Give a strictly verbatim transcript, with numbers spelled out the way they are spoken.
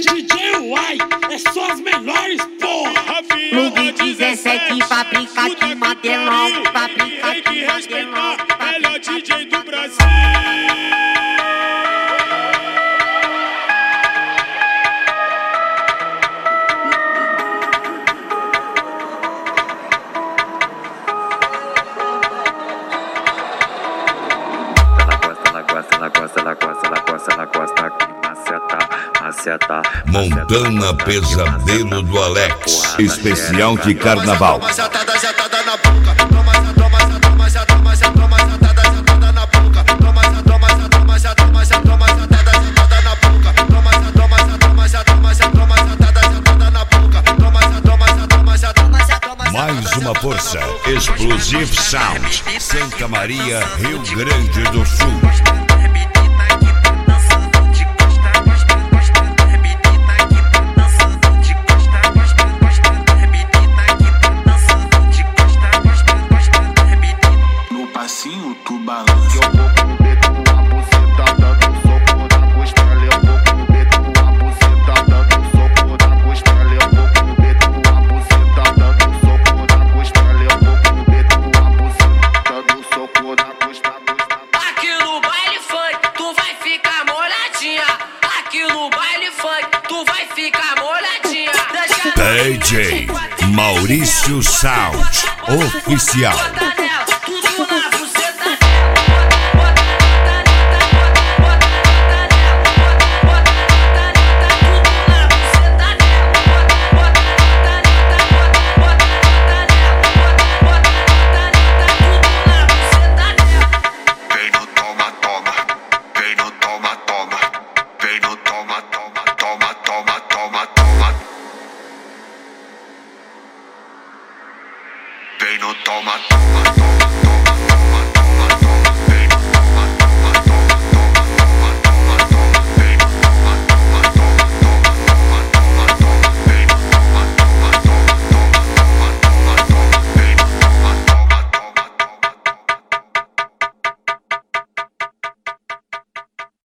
D J Uai, é só as melhores, porra. Clube dezessete, fabrica aqui modelão, fabrica aqui modelão, melhor D J do Brasil. Ela gosta, ela gosta, ela gosta, ela gosta que maceta, maceta. Montana Pesadelo do Alex, especial de carnaval. Mais uma força, Explosive Sound, Santa Maria, Rio Grande do Sul. No passinho tu balança, eu vou com o dedo com a buceta, dando soco na costela. Eu vou com o dedo com a buceta, dando soco na costela. Eu vou com o dedo com a buceta, dando soco na costela. Eu vou com o dedo com a buceta, dando soco na costela. Aqui no baile funk, tu vai ficar molhadinha. Aqui no baile funk, tu vai ficar molhadinha. D J Maurício Sound Oficial. Vem no toma, toma, toma, toma.